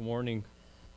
Good morning.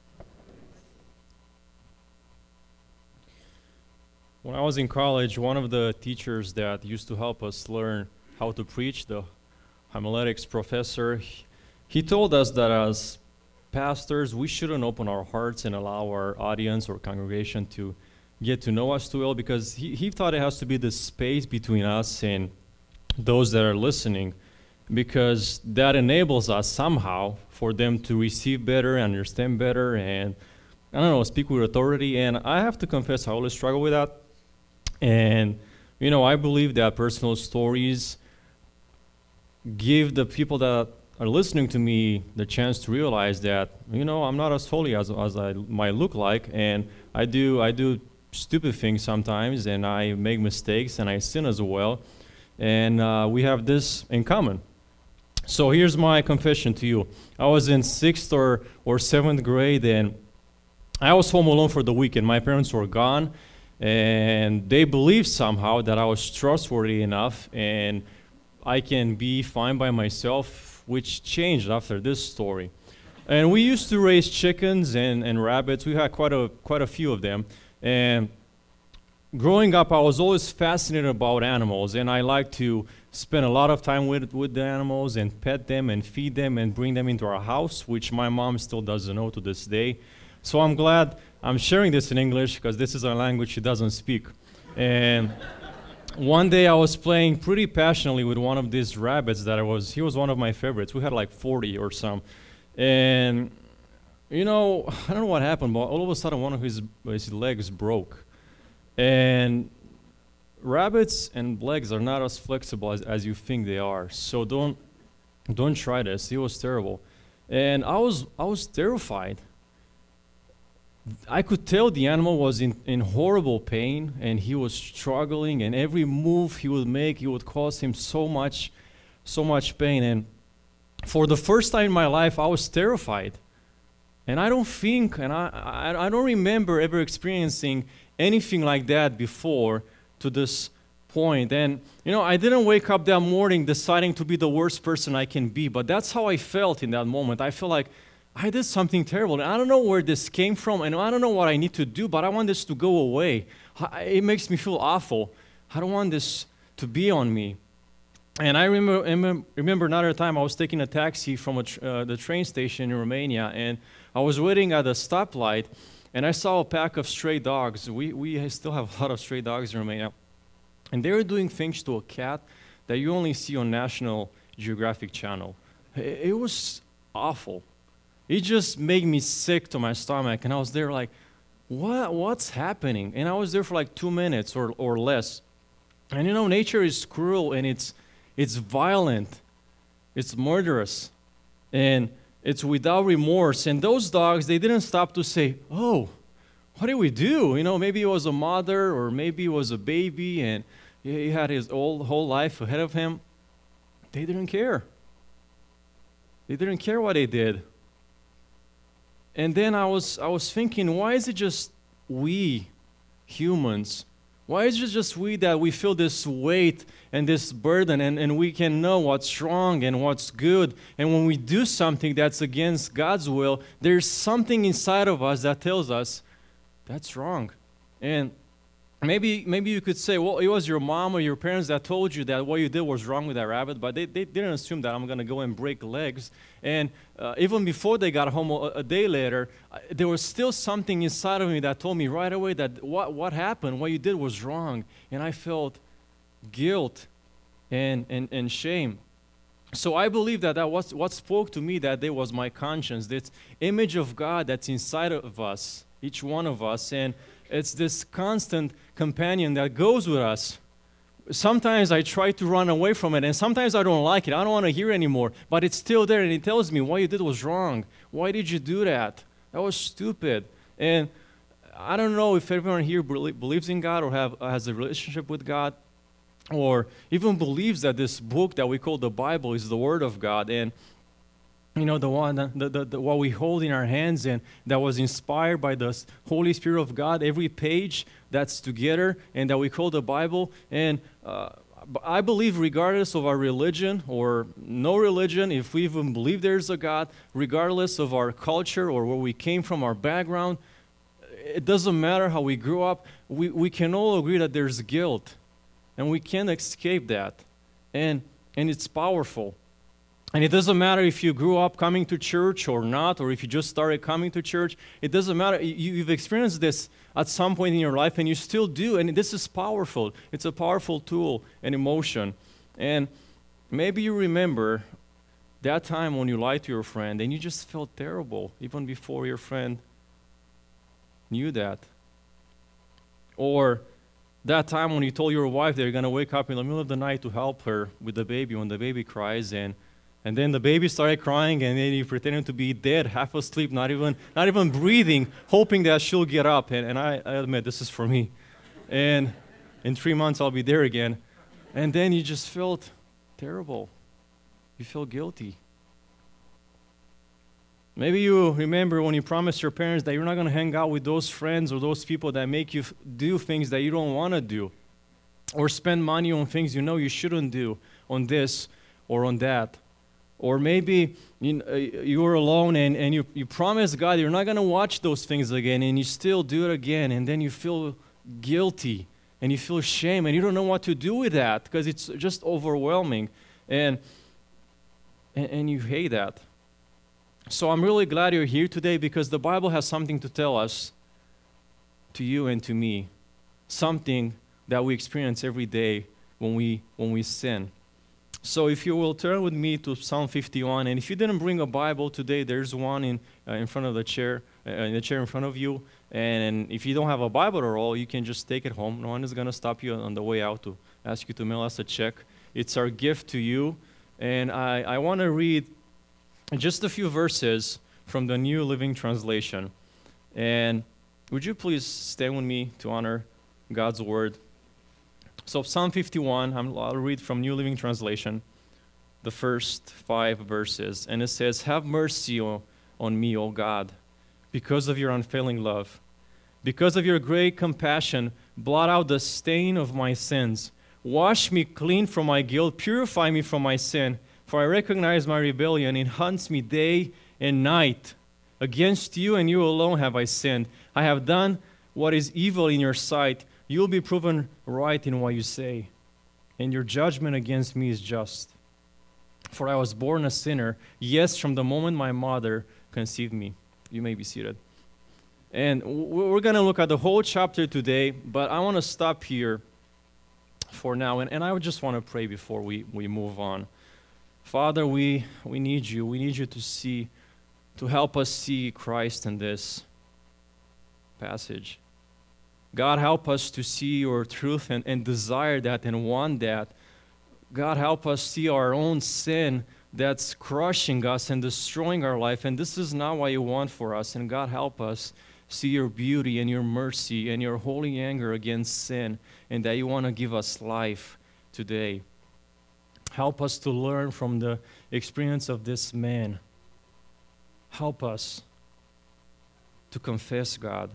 When I was in college, one of the teachers that used to help us learn how to preach, the homiletics professor, he told us that as pastors, we shouldn't open our hearts and allow our audience or congregation to get to know us too well, because he thought it has to be the space between us and those that are listening, because that enables us somehow for them to receive better, understand better, and I don't know, speak with authority. And I have to confess, I always struggle with that. And I believe that personal stories give the people that are listening to me the chance to realize that I'm not as holy as I might look like, and I do stupid things sometimes, and I make mistakes, and I sin as well, and we have this in common. So here's my confession to you. I was in 6th or 7th grade, and I was home alone for the weekend. My parents were gone, and they believed somehow that I was trustworthy enough and I can be fine by myself, which changed after this story. And we used to raise chickens and rabbits. We had quite a few of them. And growing up, I was always fascinated about animals, and I like to spend a lot of time with the animals and pet them and feed them and bring them into our house, which my mom still doesn't know to this day. So I'm glad I'm sharing this in English, because this is a language she doesn't speak. And one day I was playing pretty passionately with one of these rabbits he was one of my favorites. We had like 40 or some. And, I don't know what happened, but all of a sudden one of his legs broke. And rabbits and legs are not as flexible as you think they are. So don't try this. It was terrible. And I was terrified. I could tell the animal was in horrible pain, and he was struggling, and every move he would make, it would cause him so much pain. And for the first time in my life, I was terrified. And I don't think, and I don't remember ever experiencing anything like that before to this point. And, I didn't wake up that morning deciding to be the worst person I can be, but that's how I felt in that moment. I felt like I did something terrible, and I don't know where this came from, and I don't know what I need to do, but I want this to go away. It makes me feel awful. I don't want this to be on me. And I remember another time I was taking a taxi from the train station in Romania, and I was waiting at a stoplight, and I saw a pack of stray dogs. We still have a lot of stray dogs in Romania. And they were doing things to a cat that you only see on National Geographic Channel. It was awful. It just made me sick to my stomach, and I was there like, what's happening? And I was there for like 2 minutes or less. And nature is cruel, and it's violent, it's murderous, and it's without remorse. And those dogs, they didn't stop to say, oh, what did we do? Maybe it was a mother, or maybe it was a baby, and he had his whole life ahead of him. They didn't care. They didn't care what they did. And then I was thinking, why is it just we humans? Why is it just we that we feel this weight and this burden, and we can know what's wrong and what's good? And when we do something that's against God's will, there's something inside of us that tells us that's wrong. And maybe you could say, well, it was your mom or your parents that told you that what you did was wrong with that rabbit, but they didn't assume that I'm going to go and break legs. And even before they got home a day later, there was still something inside of me that told me right away that what happened, what you did was wrong. And I felt guilt and shame. So I believe that what spoke to me that day was my conscience, this image of God that's inside of us, each one of us. And it's this constant companion that goes with us. Sometimes I try to run away from it, and sometimes I don't like it. I don't want to hear anymore. But it's still there, and it tells me what you did was wrong. Why did you do that? That was stupid. And I don't know if everyone here believes in God or has a relationship with God, or even believes that this book that we call the Bible is the Word of God. And the one, what we hold in our hands, and that was inspired by the Holy Spirit of God, every page that's together, and that we call the Bible. And But I believe regardless of our religion or no religion, if we even believe there's a God, regardless of our culture or where we came from, our background, it doesn't matter how we grew up, we can all agree that there's guilt. And we can't escape that. And it's powerful. And it doesn't matter if you grew up coming to church or not, or if you just started coming to church. It doesn't matter. You've experienced this at some point in your life, and you still do. And this is powerful. It's a powerful tool and emotion. And maybe you remember that time when you lied to your friend, and you just felt terrible, even before your friend knew that. Or that time when you told your wife that you're going to wake up in the middle of the night to help her with the baby when the baby cries, and then the baby started crying, and then you pretended to be dead, half asleep, not even breathing, hoping that she'll get up. And I admit, this is for me. And in 3 months, I'll be there again. And then you just felt terrible. You feel guilty. Maybe you remember when you promised your parents that you're not going to hang out with those friends or those people that make you do things that you don't want to do, or spend money on things you know you shouldn't do, on this or on that. Or maybe you were alone and you promised God you're not going to watch those things again, and you still do it again, and then you feel guilty and you feel shame and you don't know what to do with that because it's just overwhelming, and you hate that. So I'm really glad you're here today, because the Bible has something to tell us, to you and to me, something that we experience every day when we sin. So if you will turn with me to Psalm 51, and if you didn't bring a Bible today, there's one in front of the chair, in the chair in front of you. And if you don't have a Bible at all, you can just take it home. No one is going to stop you on the way out to ask you to mail us a check. It's our gift to you. And I want to read just a few verses from the New Living Translation. And would you please stand with me to honor God's word? So Psalm 51, I'll read from New Living Translation, the first 5 verses. And it says, "Have mercy on me, O God, because of your unfailing love. Because of your great compassion, blot out the stain of my sins. Wash me clean from my guilt, purify me from my sin. For I recognize my rebellion, it haunts me day and night. Against you and you alone have I sinned. I have done what is evil in your sight. You will be proven right in what you say, and your judgment against me is just. For I was born a sinner, yes, from the moment my mother conceived me." You may be seated. And we're going to look at the whole chapter today, but I want to stop here for now, and I would just want to pray before we move on. Father, we need you. We need you to help us see Christ in this passage. God, help us to see your truth and desire that and want that. God, help us see our own sin that's crushing us and destroying our life, and this is not what you want for us. And God, help us see your beauty and your mercy and your holy anger against sin, and that you want to give us life today. Help us to learn from the experience of this man. Help us to confess, God.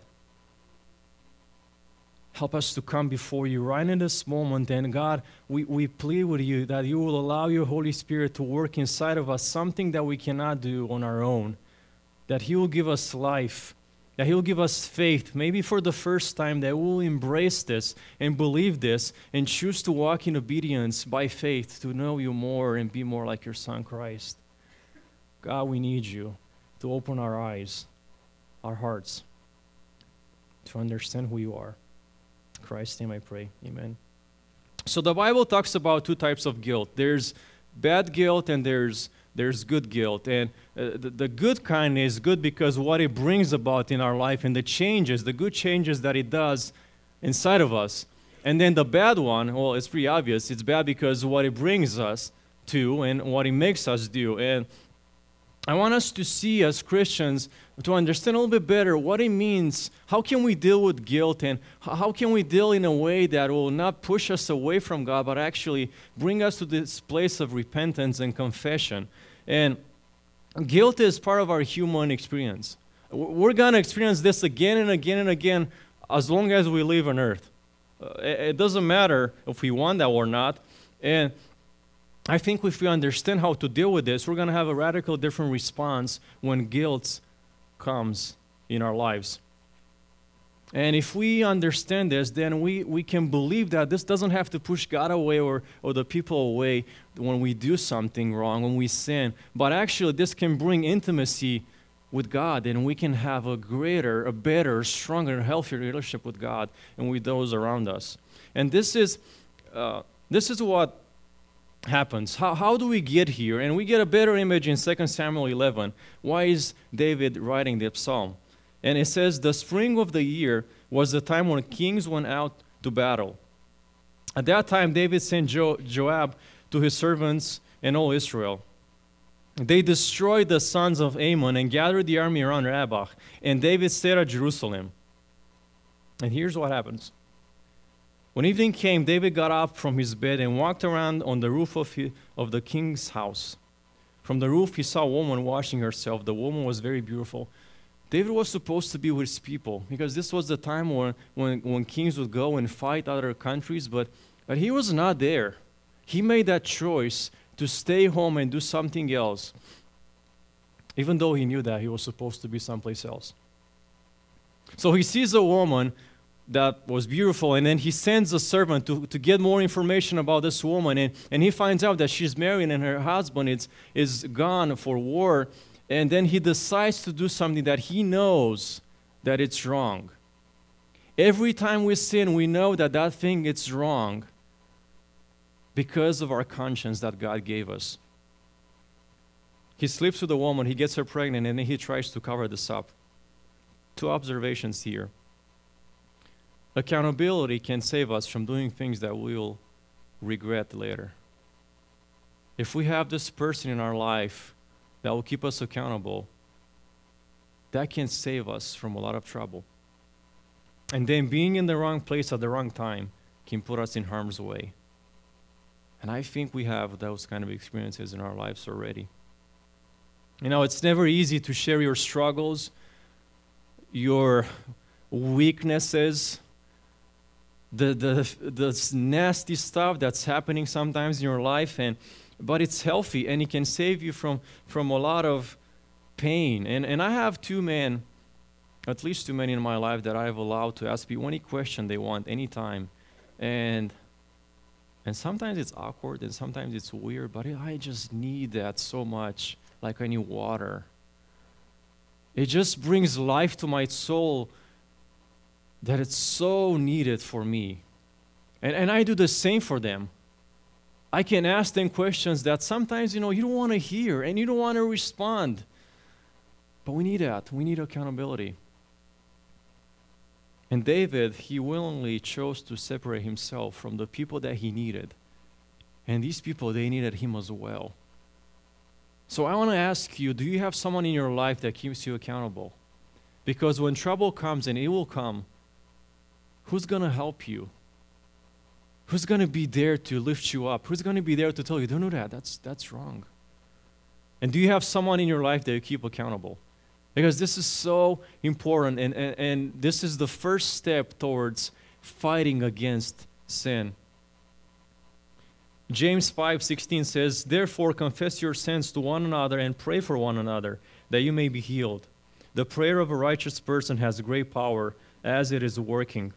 Help us to come before you right in this moment. And God, we plead with you that you will allow your Holy Spirit to work inside of us, something that we cannot do on our own. That he will give us life, that he will give us faith, maybe for the first time, that we will embrace this and believe this and choose to walk in obedience by faith to know you more and be more like your Son Christ. God, we need you to open our eyes, our hearts, to understand who you are. In Christ's name I pray, amen. So the Bible talks about 2 types of guilt. There's bad guilt and there's good guilt. And the good kind is good because what it brings about in our life and the good changes that it does inside of us. And then the bad one, well, it's pretty obvious. It's bad because what it brings us to and what it makes us do. And I want us to see as Christians, to understand a little bit better what it means. How can we deal with guilt, and how can we deal in a way that will not push us away from God, but actually bring us to this place of repentance and confession. And guilt is part of our human experience. We're going to experience this again and again and again as long as we live on earth. It doesn't matter if we want that or not. And I think if we understand how to deal with this, we're going to have a radical different response when guilt comes in our lives. And if we understand this, then we can believe that this doesn't have to push God away or the people away when we do something wrong, when we sin. But actually, this can bring intimacy with God, and we can have a greater, a better, stronger, healthier relationship with God and with those around us. And this is what happens. How do we get here? And we get a better image in 2 Samuel 11. Why is David writing the psalm? And it says, the spring of the year was the time when kings went out to battle. At that time, David sent Joab to his servants and all Israel. They destroyed the sons of Ammon and gathered the army around Rabbah. And David stayed at Jerusalem. And here's what happens. When evening came, David got up from his bed and walked around on the roof of the king's house. From the roof, he saw a woman washing herself. The woman was very beautiful. David was supposed to be with his people because this was the time when kings would go and fight other countries, but he was not there. He made that choice to stay home and do something else, even though he knew that he was supposed to be someplace else. So he sees a woman that was beautiful, and then he sends a servant to get more information about this woman, and he finds out that she's married and her husband is gone for war, and then he decides to do something that he knows that it's wrong. Every time we sin, we know that thing is wrong because of our conscience that God gave us. He sleeps with a woman, he gets her pregnant, and then he tries to cover this up. 2 observations here. Accountability can save us from doing things that we will regret later. If we have this person in our life that will keep us accountable, that can save us from a lot of trouble. And then being in the wrong place at the wrong time can put us in harm's way. And I think we have those kind of experiences in our lives already. You know, it's never easy to share your struggles, your weaknesses, the nasty stuff that's happening sometimes in your life, but it's healthy and it can save you from a lot of pain. And I have at least two men in my life that I've allowed to ask me any question they want anytime. And sometimes it's awkward and sometimes it's weird, but I just need that so much, like I need water. It just brings life to my soul that it's so needed for me. And I do the same for them. I can ask them questions that sometimes, you don't want to hear and you don't want to respond. But we need that. We need accountability. And David, he willingly chose to separate himself from the people that he needed. And these people, they needed him as well. So I want to ask you, do you have someone in your life that keeps you accountable? Because when trouble comes, and it will come, who's going to help you? Who's going to be there to lift you up? Who's going to be there to tell you, don't do that, that's wrong? And do you have someone in your life that you keep accountable? Because this is so important, and this is the first step towards fighting against sin. James 5:16 says, therefore confess your sins to one another and pray for one another, that you may be healed. The prayer of a righteous person has great power as it is working.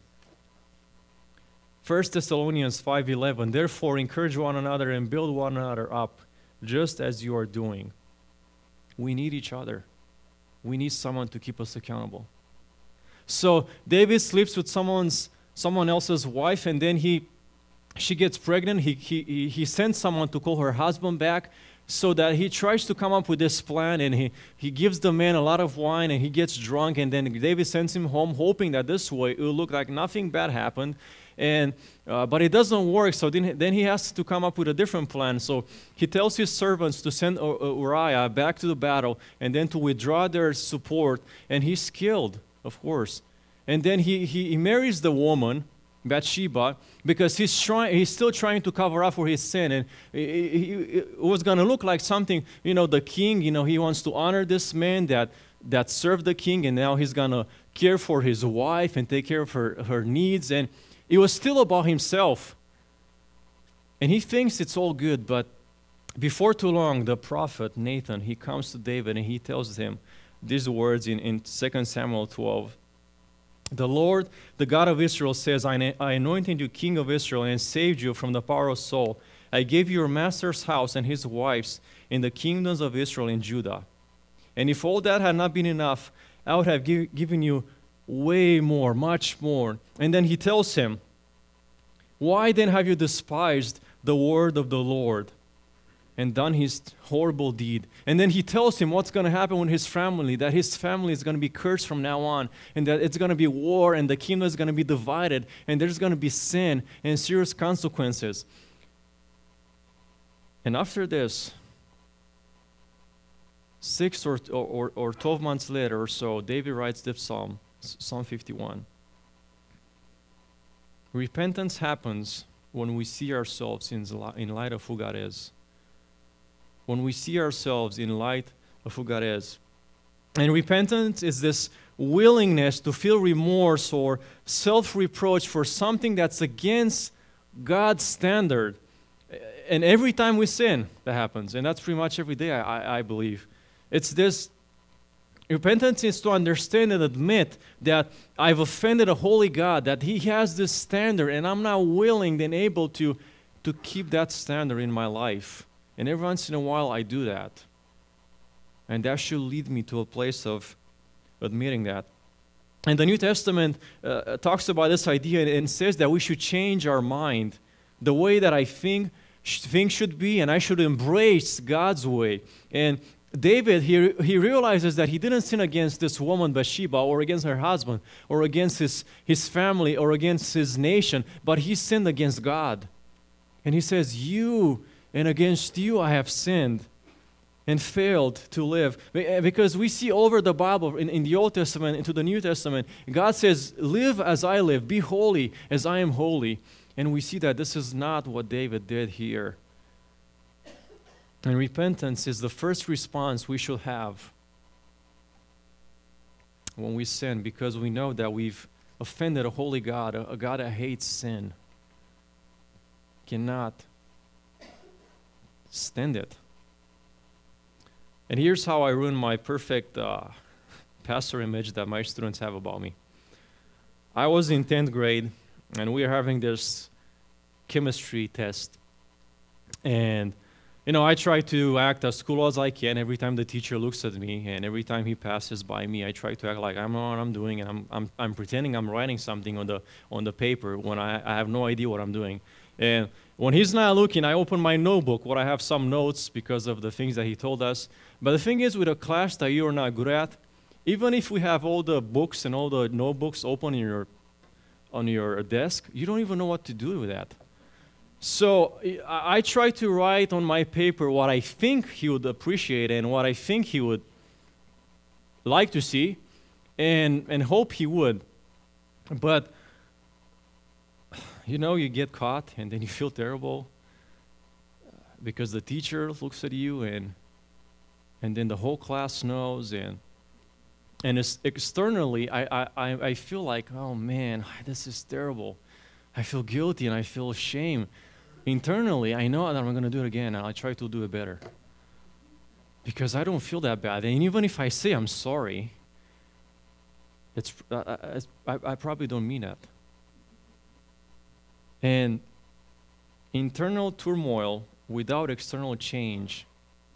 1 Thessalonians 5:11, therefore encourage one another and build one another up, just as you are doing. We need each other. We need someone to keep us accountable. So David sleeps with someone else's wife, and then she gets pregnant. He sends someone to call her husband back, so that he tries to come up with this plan, and he gives the man a lot of wine, and he gets drunk, and then David sends him home, hoping that this way it will look like nothing bad happened. But it doesn't work, so then he has to come up with a different plan. So he tells his servants to send Uriah back to the battle and then to withdraw their support, and he's killed, of course. And then he marries the woman, Bathsheba, because he's still trying to cover up for his sin, and it was going to look like something, the king, he wants to honor this man that served the king, and now he's going to care for his wife and take care of her needs, and it was still about himself. And he thinks it's all good, but before too long, the prophet Nathan, he comes to David and he tells him these words in 2 Samuel 12. The Lord, the God of Israel, says, I anointed you king of Israel and saved you from the power of Saul. I gave you your master's house and his wives in the kingdoms of Israel and Judah. And if all that had not been enough, I would have given you way more, much more. And then he tells him, why then have you despised the word of the Lord and done his horrible deed? And then he tells him what's going to happen with his family, that his family is going to be cursed from now on, and that it's going to be war, and the kingdom is going to be divided, and there's going to be sin and serious consequences. And after this, 6 or 12 months later or so, David writes this psalm, Psalm 51. Repentance happens when we see ourselves in light of who God is. When we see ourselves in light of who God is. And repentance is this willingness to feel remorse or self-reproach for something that's against God's standard. And every time we sin, that happens. And that's pretty much every day, I believe. It's this, repentance is to understand and admit that I've offended a holy God, that He has this standard, and I'm not willing and able to keep that standard in my life. And every once in a while, I do that. And that should lead me to a place of admitting that. And the New Testament talks about this idea and says that we should change our mind, the way that I think things should be, and I should embrace God's way. And David, he realizes that he didn't sin against this woman Bathsheba, or against her husband, or against his family, or against his nation, but he sinned against God. And he says, you and against you I have sinned and failed to live. Because we see over the Bible, in the Old Testament into the New Testament, God says, live as I live, be holy as I am holy. And we see that this is not what David did here. And repentance is the first response we should have when we sin, because we know that we've offended a holy God, a God that hates sin, cannot stand it. And here's how I ruin my perfect pastor image that my students have about me. I was in 10th grade, and we were having this chemistry test. And I try to act as cool as I can every time the teacher looks at me, and every time he passes by me, I try to act like I know what I'm doing, and I'm pretending I'm writing something on the paper when I have no idea what I'm doing. And when he's not looking, I open my notebook where I have some notes because of the things that he told us. But the thing is, with a class that you are not good at, even if we have all the books and all the notebooks open on your desk, you don't even know what to do with that. So I try to write on my paper what I think he would appreciate and what I think he would like to see, and hope he would. But, you get caught, and then you feel terrible because the teacher looks at you, and then the whole class knows, and externally, I feel like, oh man, this is terrible. I feel guilty and I feel shame. Internally, I know that I'm going to do it again, and I try to do it better. Because I don't feel that bad. And even if I say I'm sorry, I probably don't mean that. And internal turmoil without external change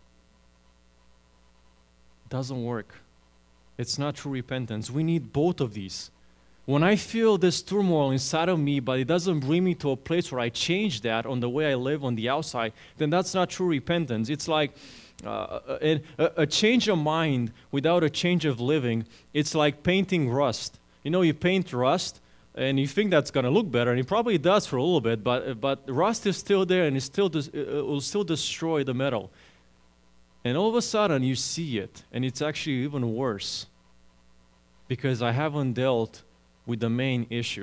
doesn't work. It's not true repentance. We need both of these. When I feel this turmoil inside of me, but it doesn't bring me to a place where I change that on the way I live on the outside, then that's not true repentance. It's like a change of mind without a change of living. It's like painting rust. You paint rust, and you think that's going to look better, and it probably does for a little bit, but rust is still there, and it will still destroy the metal. And all of a sudden, you see it, and it's actually even worse because I haven't dealt with the main issue.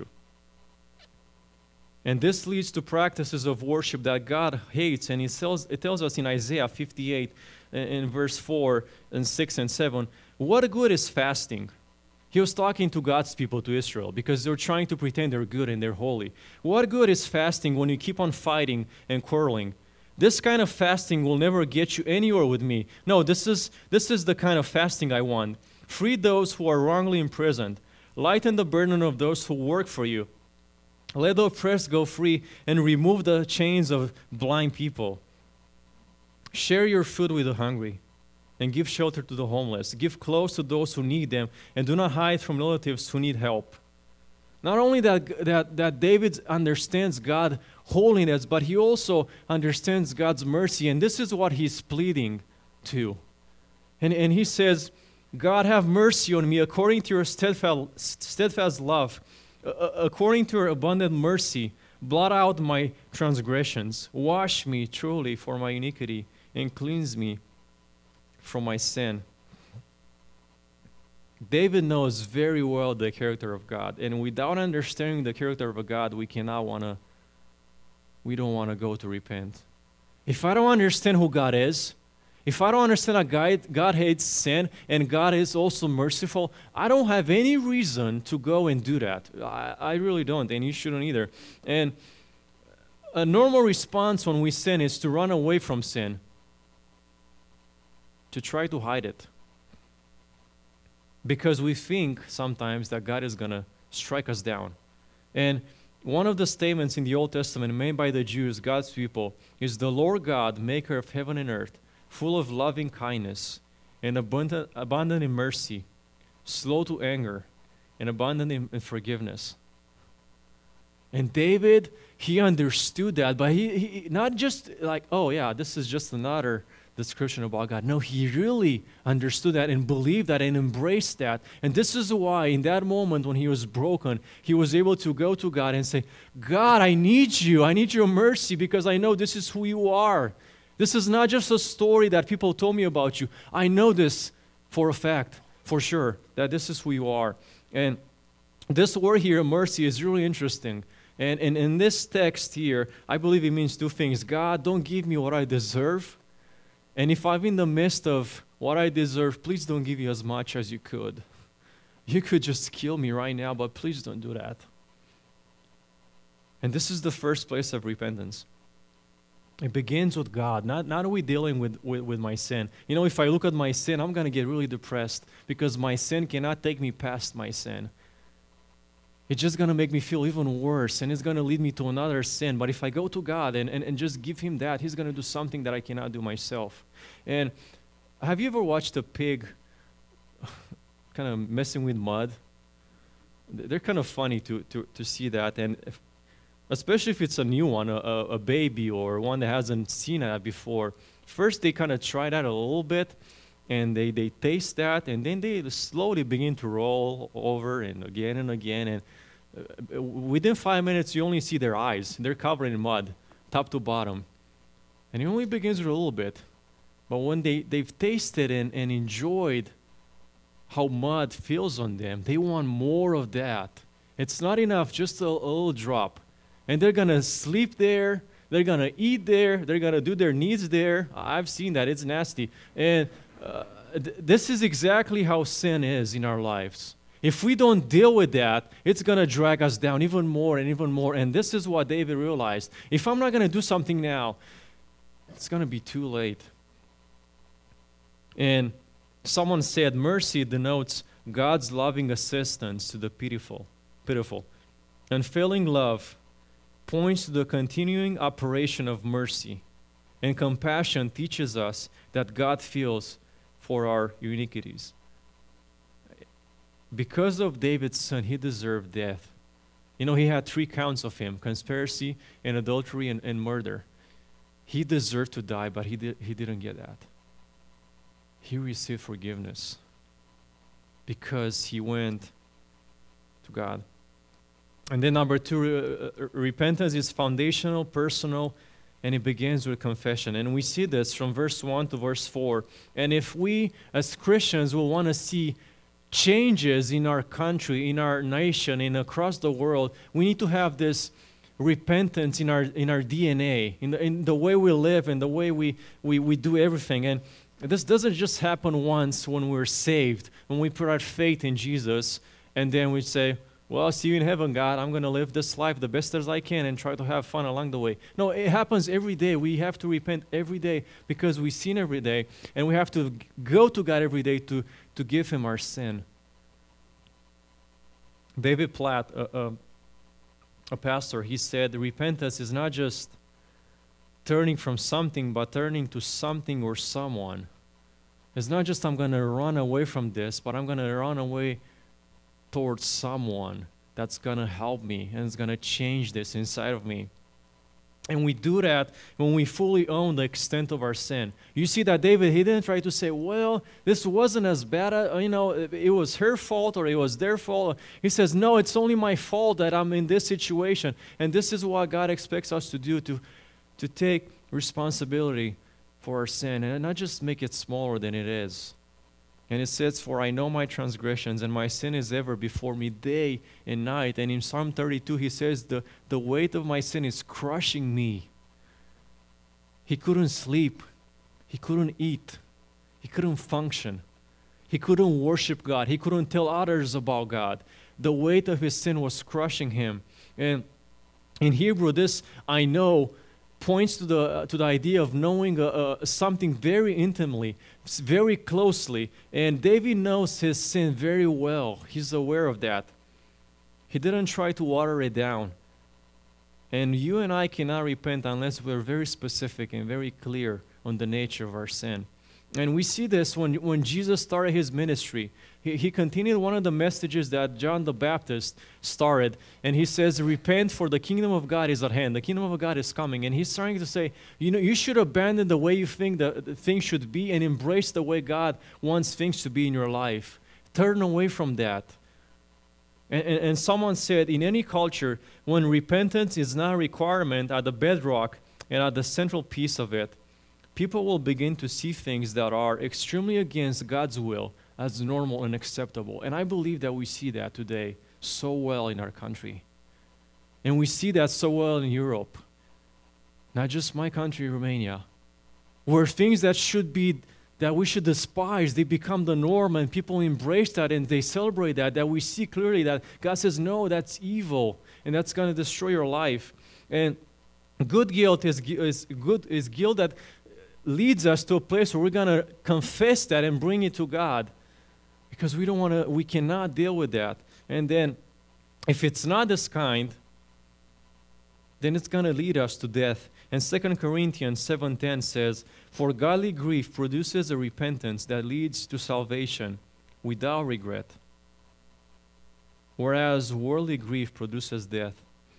And this leads to practices of worship that God hates, and it tells us in Isaiah 58 in verse 4 and 6 and 7, what good is fasting He was talking to God's people, to Israel, because they're trying to pretend they're good and they're holy. What good is fasting when you keep on fighting and quarreling? This kind of fasting will never get you anywhere with me. No, this is the kind of fasting I want. Free those who are wrongly imprisoned. Lighten the burden of those who work for you. Let the oppressed go free and remove the chains of blind people. Share your food with the hungry and give shelter to the homeless. Give clothes to those who need them, and do not hide from relatives who need help. Not only that David understands God's holiness, but he also understands God's mercy, and this is what he's pleading to. And he says, God, have mercy on me according to your steadfast love, according to your abundant mercy. Blot out my transgressions. Wash me truly for my iniquity, and cleanse me from my sin. David knows very well the character of God, and without understanding the character of a God, we don't want to go to repent. If I don't understand who God is, if I don't understand that God hates sin and God is also merciful, I don't have any reason to go and do that. I really don't, and you shouldn't either. And a normal response when we sin is to run away from sin, to try to hide it. Because we think sometimes that God is going to strike us down. And one of the statements in the Old Testament made by the Jews, God's people, is the Lord God, maker of heaven and earth, full of loving kindness and abundant in mercy, slow to anger and abundant in forgiveness. And David, he understood that, but he not just like, oh yeah, this is just another description about God. No, he really understood that and believed that and embraced that. And this is why in that moment when he was broken, he was able to go to God and say, God, I need you. I need your mercy because I know this is who you are. This is not just a story that people told me about you. I know this for a fact, for sure, that this is who you are. And this word here, mercy, is really interesting. And in this text here, I believe it means two things. God, don't give me what I deserve. And if I'm in the midst of what I deserve, please don't give me as much as you could. You could just kill me right now, but please don't do that. And this is the first place of repentance. It begins with God, not are we dealing with my sin. You know, if I look at my sin, I'm going to get really depressed because my sin cannot take me past my sin. It's just going to make me feel even worse, and it's going to lead me to another sin. But if I go to God and just give him that, he's going to do something that I cannot do myself. And have you ever watched a pig kind of messing with mud? They're kind of funny to see that, and especially if it's a new one, a baby or one that hasn't seen that before. First, they kind of try that a little bit, and they taste that, and then they slowly begin to roll over and again, and within 5 minutes, you only see their eyes. They're covered in mud, top to bottom. And it only begins with a little bit. But when they've tasted and enjoyed how mud feels on them, they want more of that. It's not enough, just a little drop. And they're going to sleep there, they're going to eat there, they're going to do their needs there. I've seen that, it's nasty. And this is exactly how sin is in our lives. If we don't deal with that, it's going to drag us down even more and even more. And this is what David realized. If I'm not going to do something now, it's going to be too late. And someone said, mercy denotes God's loving assistance to the pitiful. Unfailing love points to the continuing operation of mercy. And compassion teaches us that God feels for our iniquities. Because of David's son, he deserved death. You know, he had 3 counts of him: conspiracy and adultery and murder. He deserved to die, but he didn't get that. He received forgiveness because he went to God. And then number 2, repentance is foundational, personal, and it begins with confession. And we see this from verse 1 to verse 4. And if we as Christians will want to see changes in our country, in our nation, and across the world, we need to have this repentance in our DNA, in the way we live and the way we do everything. And This doesn't just happen once when we're saved, when we put our faith in Jesus, and then we say, well, see you in heaven, God. I'm going to live this life the best as I can and try to have fun along the way. No, it happens every day. We have to repent every day because we sin every day, and we have to go to God every day to give Him our sin. David Platt, a pastor, he said, repentance is not just turning from something, but turning to something or someone. It's not just I'm going to run away from this, but I'm going to run away towards someone that's going to help me and is going to change this inside of me. And we do that when we fully own the extent of our sin. You see that David, he didn't try to say, well, this wasn't as bad, it was her fault or it was their fault. He says, no, it's only my fault that I'm in this situation. And this is what God expects us to do, to take responsibility for our sin and not just make it smaller than it is. And it says, for I know my transgressions, and my sin is ever before me day and night. And in Psalm 32, he says, the weight of my sin is crushing me. He couldn't sleep. He couldn't eat. He couldn't function. He couldn't worship God. He couldn't tell others about God. The weight of his sin was crushing him. And in Hebrew, this I know points to the idea of knowing something very intimately, very closely. And David knows his sin very well. He's aware of that. He didn't try to water it down. And you and I cannot repent unless we're very specific and very clear on the nature of our sin. And we see this when Jesus started his ministry. He continued one of the messages that John the Baptist started. And he says, repent, for the kingdom of God is at hand. The kingdom of God is coming. And he's trying to say, you should abandon the way you think the things should be and embrace the way God wants things to be in your life. Turn away from that. And someone said, in any culture, when repentance is not a requirement at the bedrock and at the central piece of it, people will begin to see things that are extremely against God's will as normal and acceptable. And I believe that we see that today so well in our country. And we see that so well in Europe. Not just my country, Romania. Where things that we should despise, they become the norm and people embrace that and they celebrate that we see clearly that God says, no, that's evil and that's going to destroy your life. And good guilt is guilt that leads us to a place where we're going to confess that and bring it to God, because we cannot deal with that. And then if it's not this kind, then it's going to lead us to death. And 2 Corinthians 7:10 says, for godly grief produces a repentance that leads to salvation without regret, whereas worldly grief produces death.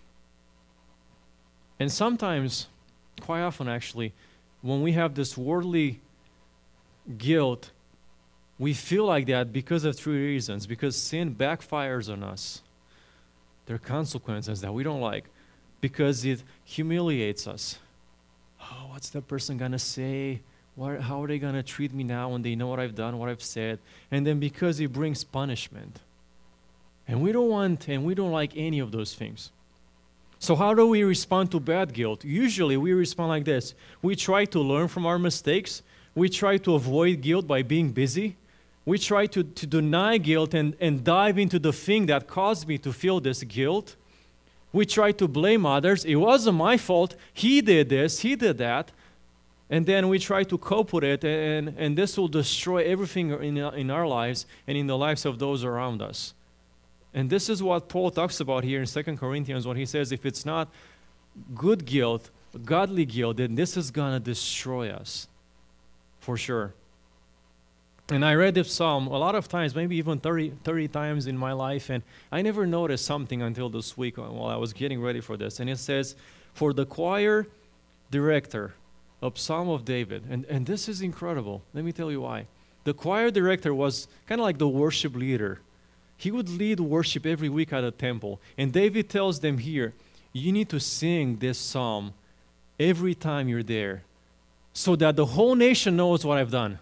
And sometimes, quite often actually, when we have this worldly guilt, we feel like that because of three reasons. Because sin backfires on us. There are consequences that we don't like. Because it humiliates us. Oh, what's that person going to say? How are they going to treat me now when they know what I've done, what I've said? And then because it brings punishment. And we don't like any of those things. So how do we respond to bad guilt? Usually we respond like this. We try to learn from our mistakes. We try to avoid guilt by being busy. We try to deny guilt and dive into the thing that caused me to feel this guilt. We try to blame others. It wasn't my fault. He did this, he did that. And then we try to cope with it, and this will destroy everything in our lives and in the lives of those around us. And this is what Paul talks about here in 2 Corinthians when he says, if it's not good guilt, godly guilt, then this is going to destroy us, for sure. And I read this psalm a lot of times, maybe even 30 times in my life, and I never noticed something until this week while I was getting ready for this. And it says, for the choir director of Psalm of David, and this is incredible. Let me tell you why. The choir director was kind of like the worship leader. He would lead worship every week at a temple. And David tells them here, you need to sing this psalm every time you're there so that the whole nation knows what I've done.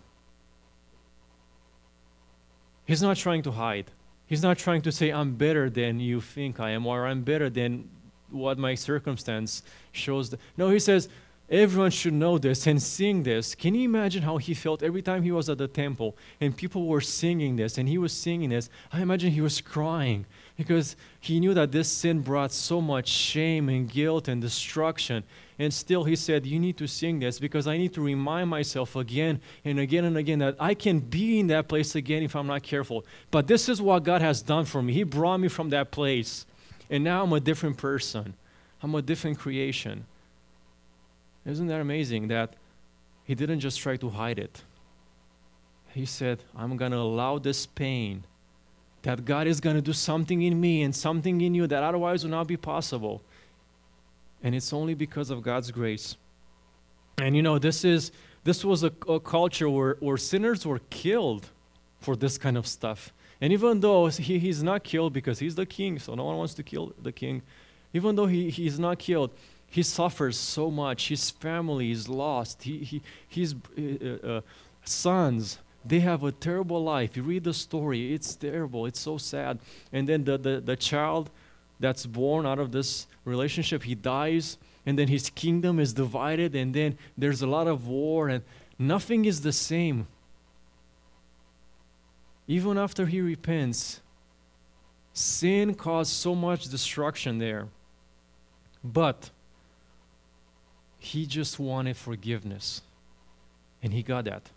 He's not trying to hide. He's not trying to say, I'm better than you think I am, or I'm better than what my circumstance shows. No, he says, Everyone should know this and sing this. Can you imagine how he felt every time he was at the temple and people were singing this and he was singing this? I imagine he was crying because he knew that this sin brought so much shame and guilt and destruction. And still he said, you need to sing this because I need to remind myself again and again and again that I can be in that place again if I'm not careful. But this is what God has done for me. He brought me from that place. And now I'm a different person. I'm a different creation. Isn't that amazing that he didn't just try to hide it? He said, I'm going to allow this pain, that God is going to do something in me and something in you that otherwise would not be possible. And it's only because of God's grace. And this was a culture where sinners were killed for this kind of stuff. And even though he's not killed because he's the king, so no one wants to kill the king, even though he's not killed, he suffers so much. His family is lost. His sons, they have a terrible life. You read the story, it's terrible. It's so sad. And then the child that's born out of this relationship, he dies. And then his kingdom is divided. And then there's a lot of war. And nothing is the same. Even after he repents, sin caused so much destruction there. But he just wanted forgiveness. And he got that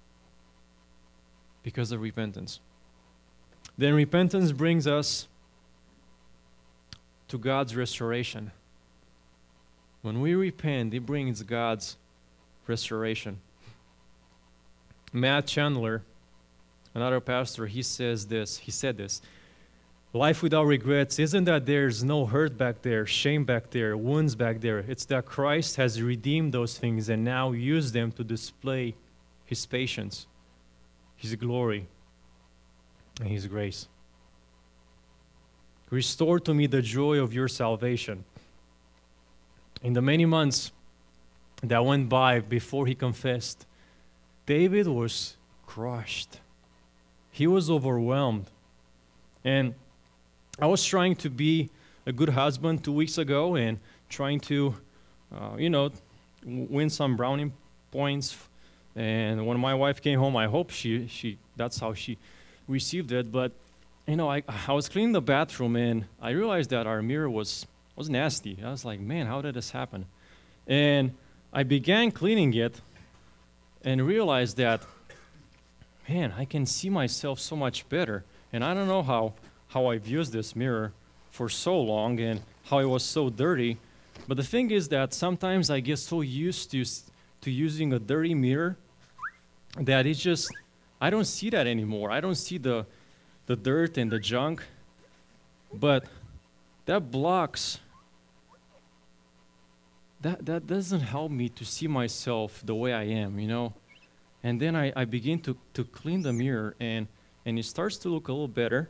because of repentance. Then repentance brings us to God's restoration. When we repent, it brings God's restoration. Matt Chandler, another pastor, he said this, life without regrets isn't that there's no hurt back there, shame back there, wounds back there. It's that Christ has redeemed those things and now used them to display his patience, his glory, and his grace. Restore to me the joy of your salvation. In the many months that went by before he confessed, David was crushed. He was overwhelmed. And I was trying to be a good husband 2 weeks ago and trying to, win some brownie points. And when my wife came home, I hope that's how she received it. But, I was cleaning the bathroom and I realized that our mirror was nasty. I was like, man, how did this happen? And I began cleaning it and realized that, man, I can see myself so much better. And I don't know how I've used this mirror for so long and how it was so dirty. But the thing is that sometimes I get so used to using a dirty mirror that it's just, I don't see that anymore. I don't see the dirt and the junk. But that blocks, that doesn't help me to see myself the way I am, And then I begin to clean the mirror and it starts to look a little better.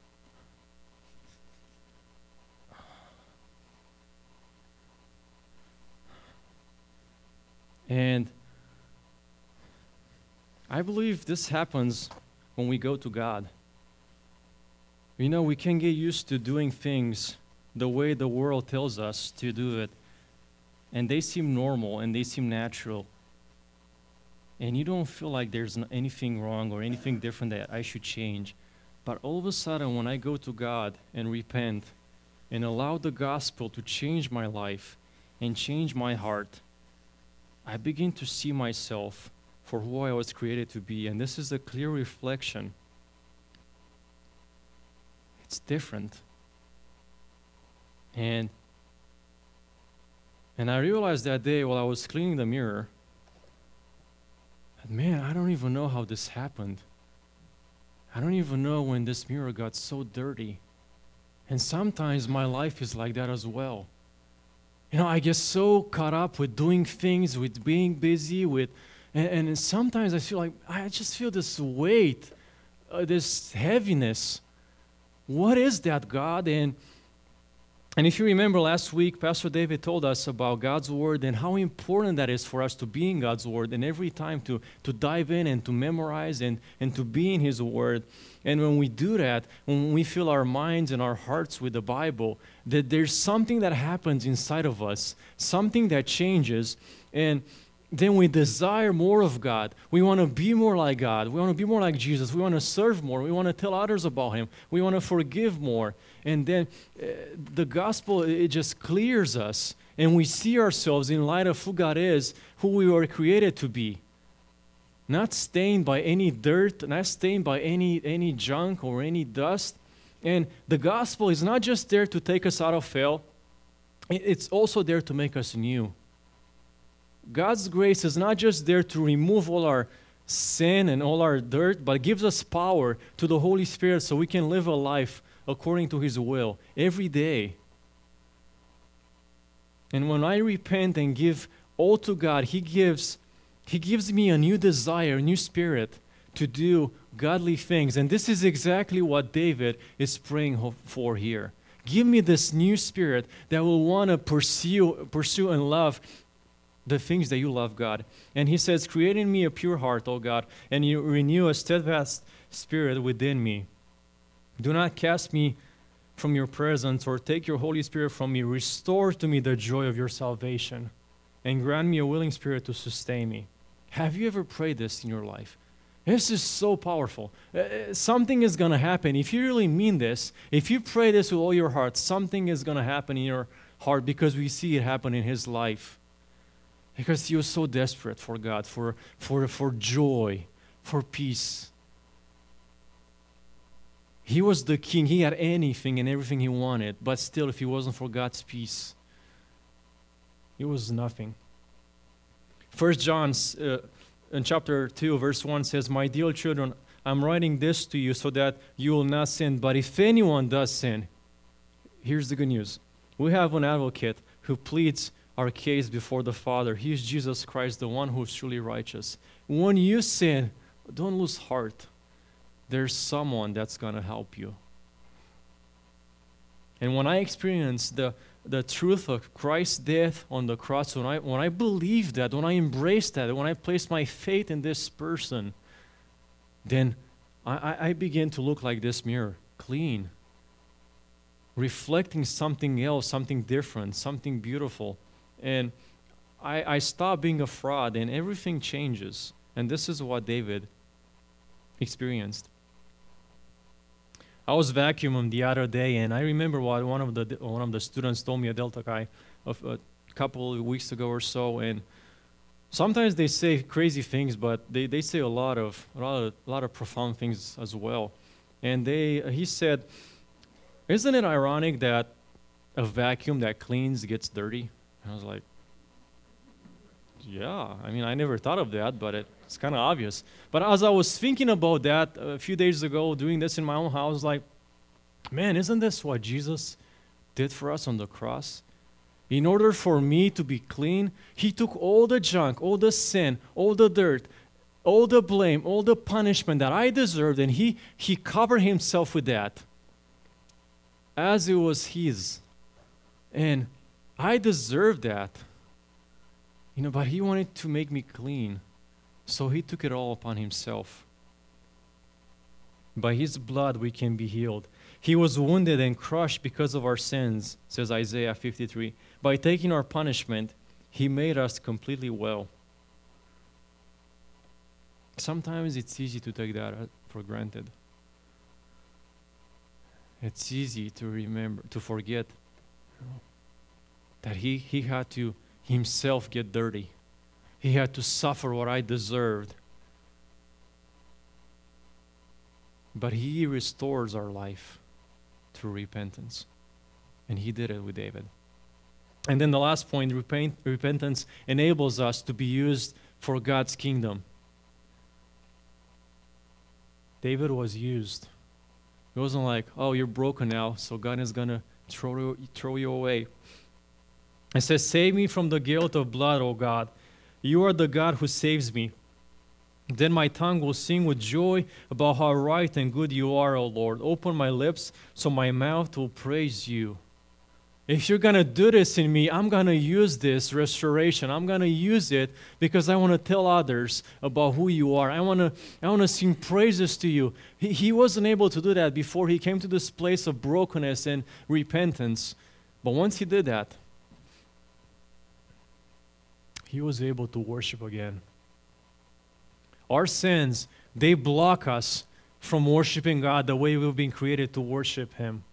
And I believe this happens when we go to God. We can get used to doing things the way the world tells us to do it. And they seem normal and they seem natural. And you don't feel like there's anything wrong or anything different that I should change. But all of a sudden, when I go to God and repent and allow the gospel to change my life and change my heart, I begin to see myself for who I was created to be. And this is a clear reflection. It's different. And I realized that day while I was cleaning the mirror, man, I don't even know how this happened. I don't even know when this mirror got so dirty. And sometimes my life is like that as well. I get so caught up with doing things, with being busy, and sometimes I just feel this weight, this heaviness. What is that, God? And if you remember last week, Pastor David told us about God's Word and how important that is for us to be in God's Word and every time to dive in and to memorize and to be in His Word. And when we do that, when we fill our minds and our hearts with the Bible, that there's something that happens inside of us, something that changes, And then we desire more of God. We want to be more like God. We want to be more like Jesus. We want to serve more. We want to tell others about Him. We want to forgive more. And then the gospel, it just clears us. And we see ourselves in light of who God is, who we were created to be. Not stained by any dirt, not stained by any junk or any dust. And the gospel is not just there to take us out of hell. It's also there to make us new. God's grace is not just there to remove all our sin and all our dirt, but gives us power to the Holy Spirit so we can live a life according to His will every day. And when I repent and give all to God, He gives me a new desire, a new spirit to do godly things. And this is exactly what David is praying for here. Give me this new spirit that will want to pursue and love the things that you love, God. And he says, create in me a pure heart, O God, and you renew a steadfast spirit within me. Do not cast me from your presence or take your Holy Spirit from me. Restore to me the joy of your salvation and grant me a willing spirit to sustain me. Have you ever prayed this in your life? This is so powerful. Something is going to happen. If you really mean this, if you pray this with all your heart, something is going to happen in your heart because we see it happen in his life. Because he was so desperate for God, for joy, for peace. He was the king. He had anything and everything he wanted. But still, if it wasn't for God's peace, it was nothing. 1 John in chapter 2, verse 1 says, my dear children, I'm writing this to you so that you will not sin. But if anyone does sin, here's the good news. We have an advocate who pleads our case before the Father. He is Jesus Christ, the one who is truly righteous. When you sin, don't lose heart. There's someone that's going to help you. And when I experienced the truth of Christ's death on the cross, when I believed that, when I embraced that, when I placed my faith in this person, then I began to look like this mirror, clean, reflecting something else, something different, something beautiful. And I stopped being a fraud, and everything changes. And this is what David experienced. I was vacuuming the other day, and I remember what one of the students told me at Delta Chi a couple of weeks ago or so. And sometimes they say crazy things, but they say a lot of profound things as well. And he said, "Isn't it ironic that a vacuum that cleans gets dirty?" And I was like, yeah, I mean, I never thought of that, but it's kind of obvious. But as I was thinking about that a few days ago, doing this in my own house, like, man, isn't this what Jesus did for us on the cross? In order for me to be clean, he took all the junk, all the sin, all the dirt, all the blame, all the punishment that I deserved, and he covered himself with that as it was his. And I deserved that. But he wanted to make me clean. So he took it all upon himself. By his blood we can be healed. He was wounded and crushed because of our sins, says Isaiah 53. By taking our punishment, he made us completely well. Sometimes it's easy to take that for granted. It's easy to forget that he had to himself get dirty. He had to suffer what I deserved. But he restores our life through repentance. And he did it with David. And then the last point, repentance enables us to be used for God's kingdom. David was used. It wasn't like, oh, you're broken now, so God is going to throw you away. It says, save me from the guilt of blood, O God. You are the God who saves me. Then my tongue will sing with joy about how right and good you are, O Lord. Open my lips so my mouth will praise you. If you're going to do this in me, I'm going to use this restoration. I'm going to use it because I want to tell others about who you are. I want to sing praises to you. He wasn't able to do that before he came to this place of brokenness and repentance. But once he did that, he was able to worship again. Our sins, they block us from worshiping God the way we've been created to worship Him.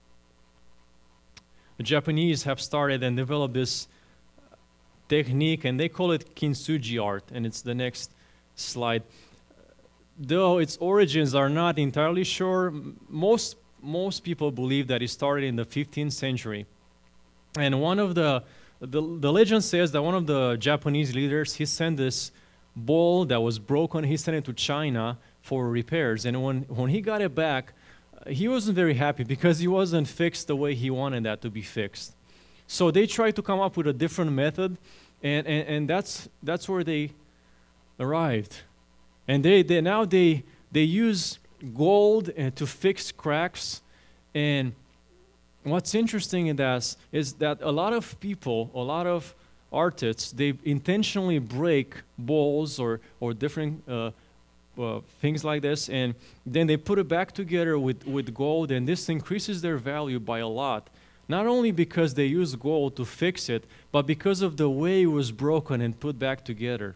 The Japanese have started and developed this technique, and they call it kintsugi art, and it's the next slide. Though its origins are not entirely sure, most people believe that it started in the 15th century. And one of the legend says that one of the Japanese leaders, he sent this bowl that was broken, he sent it to China for repairs. And when he got it back, he wasn't very happy because it wasn't fixed the way he wanted that to be fixed. So they tried to come up with a different method, and that's where they arrived. And they use gold to fix cracks. And what's interesting in that is that a lot of people, a lot of artists, they intentionally break bowls or different things like this, and then they put it back together with gold, and this increases their value by a lot. Not only because they use gold to fix it, but because of the way it was broken and put back together.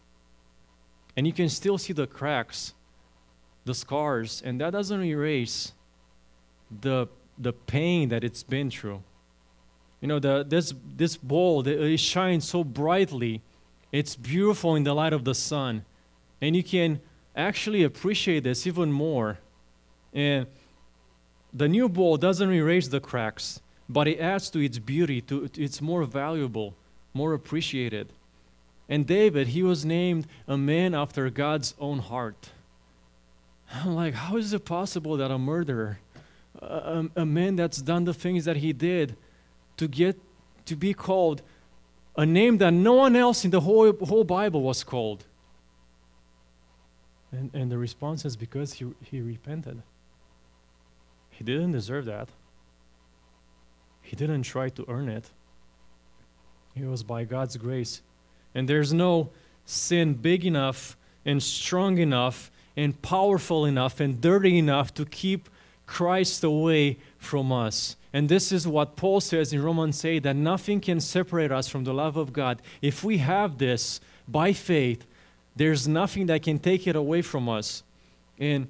And you can still see the cracks, the scars, and that doesn't erase the pain that it's been through. You know, this bowl, it shines so brightly. It's beautiful in the light of the sun. And you can actually appreciate this even more. And the new bowl doesn't erase the cracks, but it adds to its beauty. It's more valuable, more appreciated. And David, he was named a man after God's own heart. I'm like, how is it possible that a murderer, a man that's done the things that he did, to get to be called a name that no one else in the whole Bible was called? And the response is because he repented. He didn't deserve that. He didn't try to earn it. It was by God's grace. And there's no sin big enough and strong enough and powerful enough and dirty enough to keep Christ away from us. And this is what Paul says in Romans 8, that nothing can separate us from the love of God. If we have this by faith, there's nothing that can take it away from us. And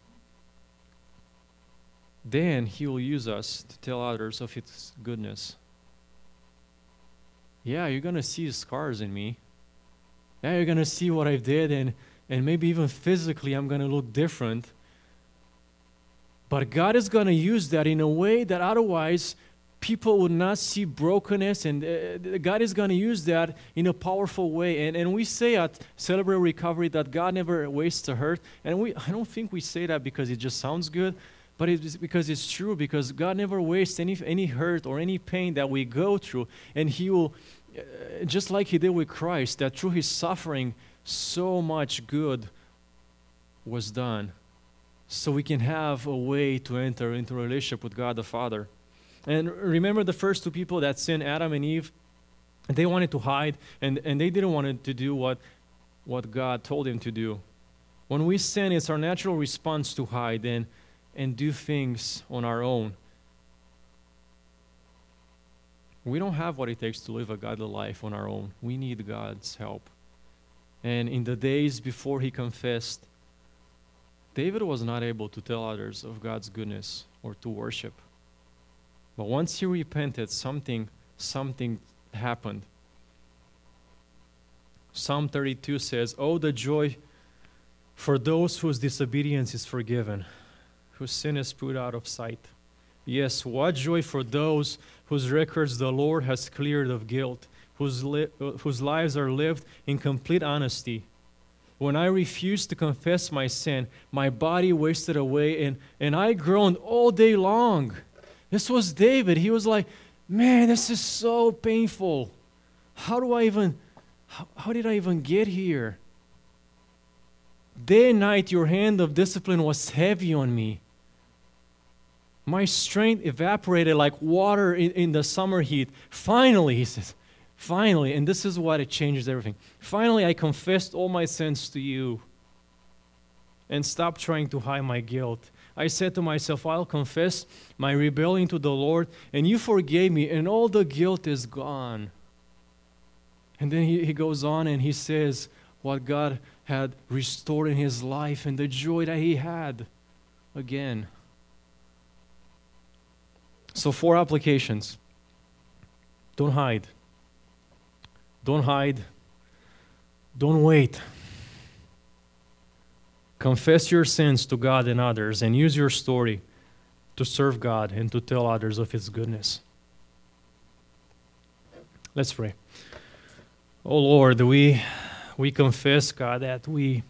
then He will use us to tell others of His goodness. Yeah, you're going to see scars in me. Yeah, you're going to see what I did, and maybe even physically I'm going to look different. But God is going to use that in a way that otherwise people would not see brokenness, and God is going to use that in a powerful way. And we say at Celebrate Recovery that God never wastes a hurt, and I don't think we say that because it just sounds good, but it's because it's true, because God never wastes any hurt or any pain that we go through, and He will, just like He did with Christ, that through His suffering, so much good was done. So we can have a way to enter into a relationship with God the Father. And remember the first two people that sinned, Adam and Eve, they wanted to hide, and they didn't want to do what God told them to do. When we sin, it's our natural response to hide and do things on our own. We don't have what it takes to live a godly life on our own. We need God's help. And in the days before he confessed, David was not able to tell others of God's goodness or to worship. But once he repented, something happened. Psalm 32 says, "Oh, the joy for those whose disobedience is forgiven, whose sin is put out of sight. Yes, what joy for those whose records the Lord has cleared of guilt, whose lives are lived in complete honesty. When I refused to confess my sin, my body wasted away, and I groaned all day long." This was David. He was like, man, this is so painful. How did I even get here? Day and night, your hand of discipline was heavy on me. My strength evaporated like water in the summer heat. Finally, he says, finally, and this is what it changes everything. Finally, I confessed all my sins to you and stopped trying to hide my guilt. I said to myself, I'll confess my rebellion to the Lord, and you forgave me, and all the guilt is gone. And then he goes on and he says what God had restored in his life and the joy that he had again. So 4 applications. Don't hide. Don't hide. Don't wait. Confess your sins to God and others, and use your story to serve God and to tell others of his goodness. Let's pray. Oh Lord, we confess, God, that we